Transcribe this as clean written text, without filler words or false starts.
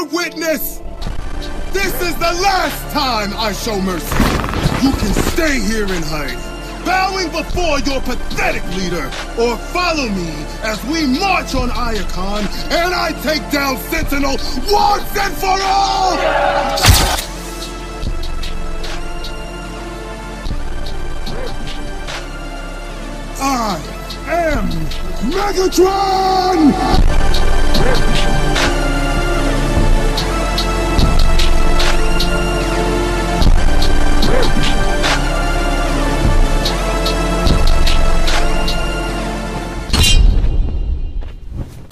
bear witness! This is the last time I show mercy! You can stay here and hide, bowing before your pathetic leader, or follow me as we march on Iacon and I take down Sentinel once and for all! I am Megatron!